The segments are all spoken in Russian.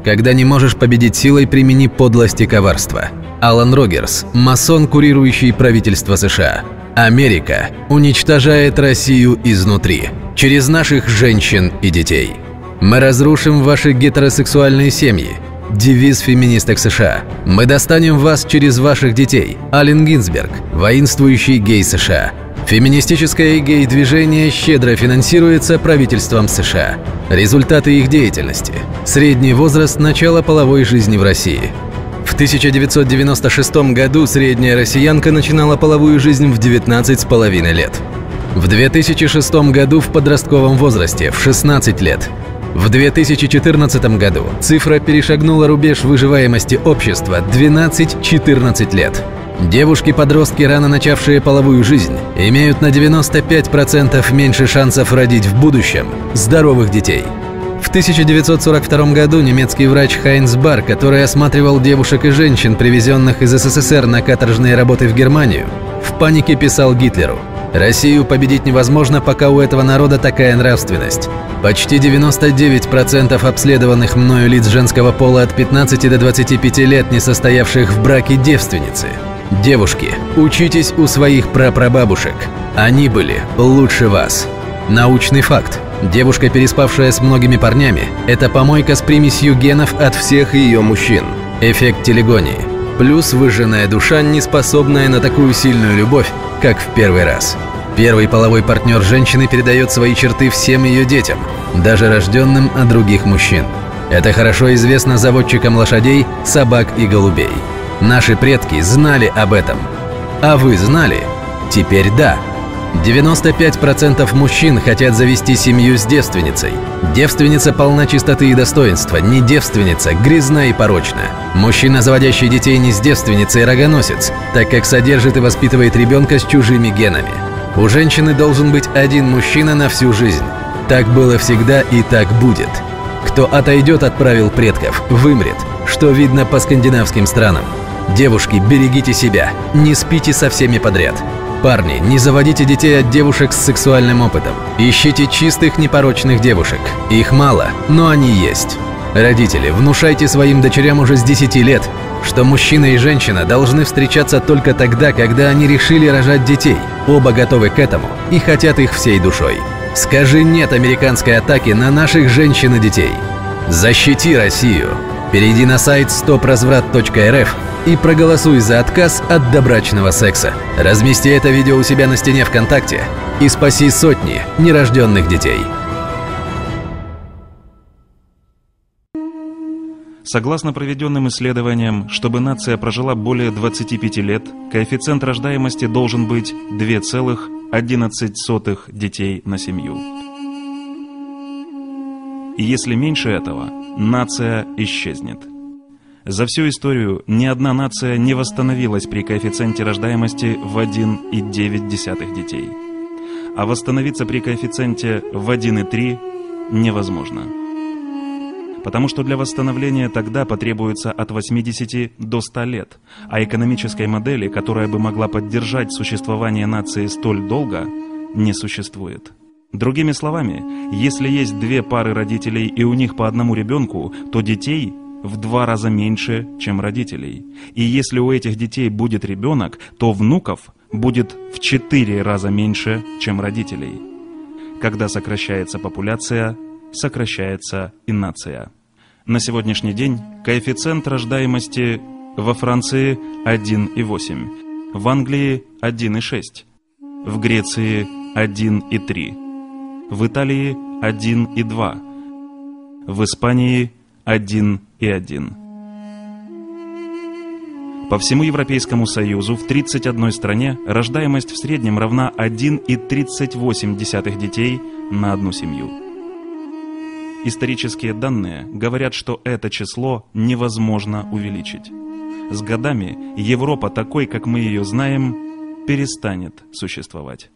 Когда не можешь победить силой, примени подлость и коварство. Алан Рогерс, масон, курирующий правительство США. Америка уничтожает Россию изнутри, через наших женщин и детей. Мы разрушим ваши гетеросексуальные семьи. Девиз феминисток США. Мы достанем вас через ваших детей. Аллен Гинзберг, воинствующий гей США. Феминистическое гей-движение щедро финансируется правительством США. Результаты их деятельности. Средний возраст начала половой жизни в России. В 1996 году средняя россиянка начинала половую жизнь в 19,5 лет. В 2006 году в подростковом возрасте в 16 лет. В 2014 году цифра перешагнула рубеж выживаемости общества 12-14 лет. Девушки-подростки, рано начавшие половую жизнь, имеют на 95% меньше шансов родить в будущем здоровых детей. В 1942 году немецкий врач Хайнц Бар, который осматривал девушек и женщин, привезенных из СССР на каторжные работы в Германию, в панике писал Гитлеру: «Россию победить невозможно, пока у этого народа такая нравственность». Почти 99% обследованных мною лиц женского пола от 15 до 25 лет, не состоявших в браке, девственницы. Девушки, учитесь у своих прапрабабушек. Они были лучше вас. Научный факт. Девушка, переспавшая с многими парнями, это помойка с примесью генов от всех ее мужчин. Эффект телегонии. Плюс выжженная душа, не способная на такую сильную любовь, как в первый раз. Первый половой партнер женщины передает свои черты всем ее детям, даже рожденным от других мужчин. Это хорошо известно заводчикам лошадей, собак и голубей. Наши предки знали об этом. А вы знали? Теперь да. 95% мужчин хотят завести семью с девственницей. Девственница полна чистоты и достоинства, не девственница грязна и порочна. Мужчина, заводящий детей не с девственницей, рогоносец, так как содержит и воспитывает ребенка с чужими генами. У женщины должен быть один мужчина на всю жизнь. Так было всегда и так будет. Кто отойдет от правил предков, вымрет, что видно по скандинавским странам. Девушки, берегите себя, не спите со всеми подряд. Парни, не заводите детей от девушек с сексуальным опытом. Ищите чистых, непорочных девушек. Их мало, но они есть. Родители, внушайте своим дочерям уже с 10 лет, что мужчина и женщина должны встречаться только тогда, когда они решили рожать детей. Оба готовы к этому и хотят их всей душой. Скажи «нет» американской атаке на наших женщин и детей. Защити Россию. Перейди на сайт stopraзврат.рф и проголосуй за отказ от добрачного секса. Размести это видео у себя на стене ВКонтакте и спаси сотни нерожденных детей. Согласно проведенным исследованиям, чтобы нация прожила более 25 лет, коэффициент рождаемости должен быть 2,11 детей на семью. И если меньше этого, нация исчезнет. За всю историю ни одна нация не восстановилась при коэффициенте рождаемости в 1,9 детей. А восстановиться при коэффициенте в 1,3 невозможно. Потому что для восстановления тогда потребуется от 80 до 100 лет, а экономической модели, которая бы могла поддержать существование нации столь долго, не существует. Другими словами, если есть две пары родителей и у них по одному ребенку, то детей в 2 раза меньше, чем родителей. И если у этих детей будет ребенок, то внуков будет в 4 раза меньше, чем родителей. Когда сокращается популяция, сокращается и нация. На сегодняшний день коэффициент рождаемости во Франции 1,8, в Англии 1,6, в Греции 1,3, в Италии 1,2, в Испании 1,1. По всему Европейскому Союзу в 31 стране рождаемость в среднем равна 1,38 детей на одну семью. Исторические данные говорят, что это число невозможно увеличить. С годами Европа, такой, как мы ее знаем, перестанет существовать.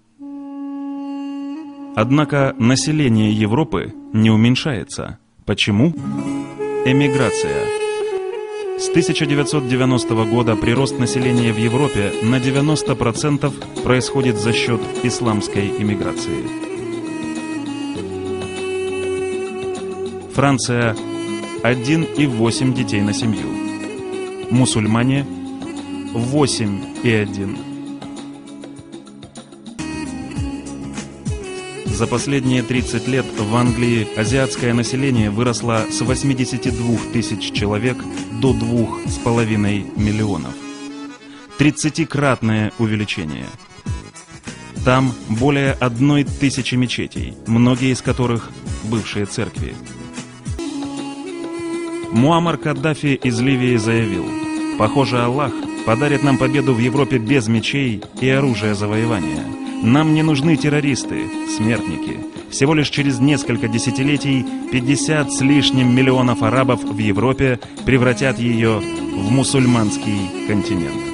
Однако население Европы не уменьшается. Почему? Эмиграция. С 1990 года прирост населения в Европе на 90% происходит за счет исламской эмиграции. Франция 1,8 детей на семью. Мусульмане 8,1. За последние 30 лет в Англии азиатское население выросло с 82 тысяч человек до 2,5 миллионов. 30-кратное увеличение. Там более 1 тысячи мечетей, многие из которых бывшие церкви. Муаммар Каддафи из Ливии заявил: «Похоже, Аллах подарит нам победу в Европе без мечей и оружия завоевания. Нам не нужны террористы, смертники. Всего лишь через несколько десятилетий 50 с лишним миллионов арабов в Европе превратят ее в мусульманский континент».